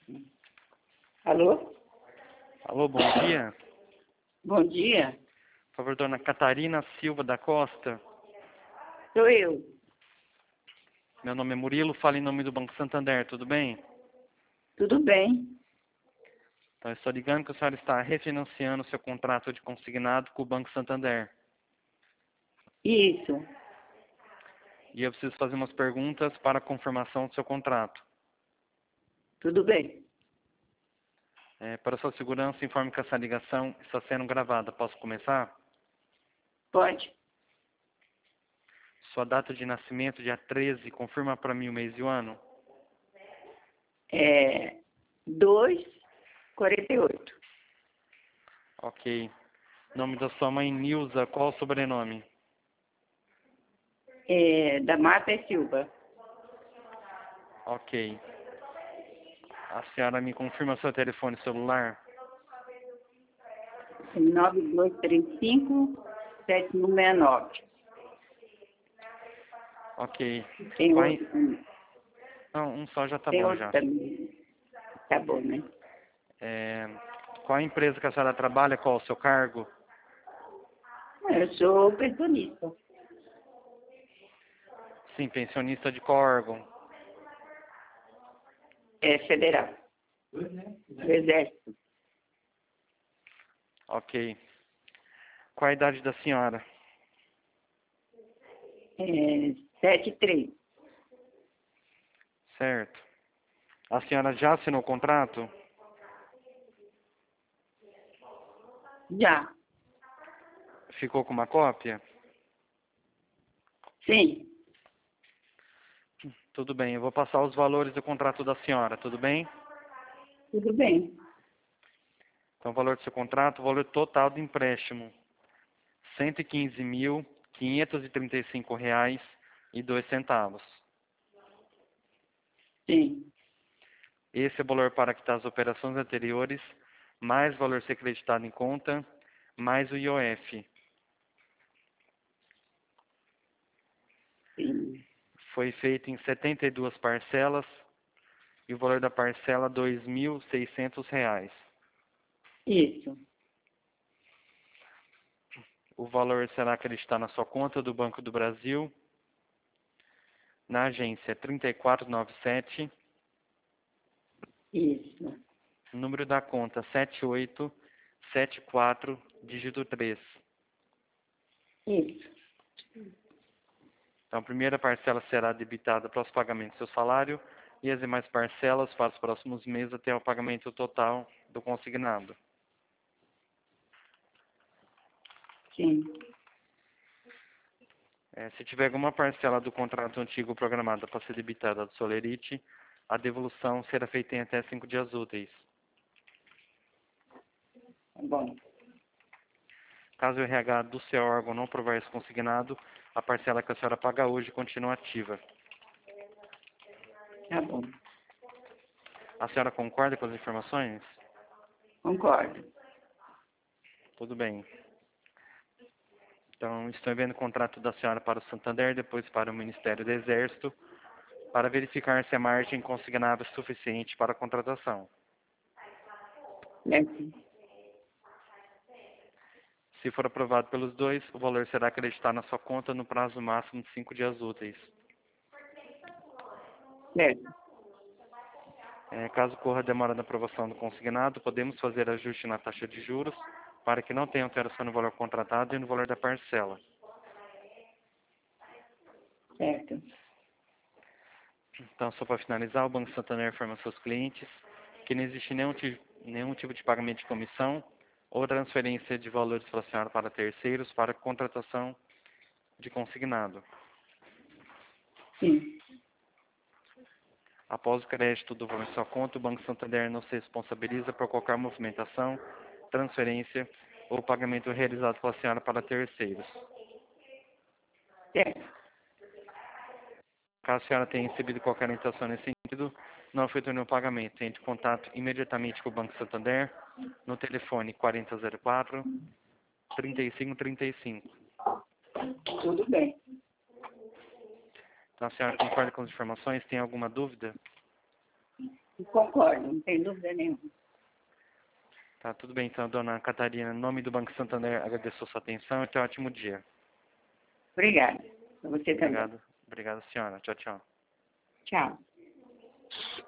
Alô? Alô, bom dia. Bom dia. Por favor, dona Catarina Silva da Costa. Sou eu. Meu nome é Murilo, falo em nome do Banco Santander, tudo bem? Tudo bem? Então, eu estou ligando que a senhora está refinanciando seu contrato de consignado com o Banco Santander. Isso. E eu preciso fazer umas perguntas para a confirmação do seu contrato. Tudo bem. Para sua segurança, informe que essa ligação está sendo gravada. Posso começar? Pode. Sua data de nascimento, dia 13, confirma para mim o mês e o ano. 2,48. Ok. Nome da sua mãe, Nilza, qual o sobrenome? Da Mata e Silva. Ok. A senhora me confirma seu telefone celular? 9235-7169. Ok. Tem Qual a outro também. Não, um só já tá Tem bom outro já. também. Tá bom, né? Qual a empresa que a senhora trabalha? Qual o seu cargo? Eu sou pensionista. Sim, pensionista de qual órgão? É federal. Do Exército. Ok. Qual a idade da senhora? 73. Certo. A senhora já assinou o contrato? Já. Ficou com uma cópia? Sim. Tudo bem, eu vou passar os valores do contrato da senhora, tudo bem? Tudo bem. Então, o valor do seu contrato, o valor total do empréstimo, R$ 115.535,02. Sim. Esse é o valor para quitar as operações anteriores, mais o valor ser creditado em conta, mais o IOF. Sim. Foi feito em 72 parcelas e o valor da parcela R$ 2.600. Isso. O valor será acreditado na sua conta do Banco do Brasil, na agência 3497, Isso. número da conta 7874, dígito 3. Isso. Então, a primeira parcela será debitada para os pagamentos do seu salário e as demais parcelas para os próximos meses até o pagamento total do consignado. Sim. Se tiver alguma parcela do contrato antigo programada para ser debitada do Solerite, a devolução será feita em até 5 dias úteis. Tá bom. Caso o RH do seu órgão não provar esse consignado, a parcela que a senhora paga hoje continua ativa. Tá bom. A senhora concorda com as informações? Concordo. Tudo bem. Então, estou enviando o contrato da senhora para o Santander, depois para o Ministério do Exército, para verificar se a margem consignável é suficiente para a contratação. Certo. Se for aprovado pelos dois, o valor será acreditado na sua conta no prazo máximo de 5 dias úteis. Certo. Caso ocorra demora na aprovação do consignado, podemos fazer ajuste na taxa de juros para que não tenha alteração no valor contratado e no valor da parcela. Certo. Então, só para finalizar, o Banco Santander informa aos seus clientes que não existe nenhum tipo de pagamento de comissão ou transferência de valores para a senhora para terceiros para contratação de consignado. Sim. Após o crédito do valor em sua conta, o Banco Santander não se responsabiliza por qualquer movimentação, transferência ou pagamento realizado pela senhora para terceiros. Certo. Caso a senhora tenha recebido qualquer orientação nesse sentido, não efetue nenhum pagamento. Entre em contato imediatamente com o Banco Santander no telefone 4004-3535. Tudo bem. Então, a senhora concorda com as informações? Tem alguma dúvida? Concordo, não tem dúvida nenhuma. Tá, tudo bem então, dona Catarina. Em nome do Banco Santander, agradeço a sua atenção e tenha um ótimo dia. Obrigada. Pra você também. Obrigado. Obrigado, senhora. Tchau, tchau. Tchau.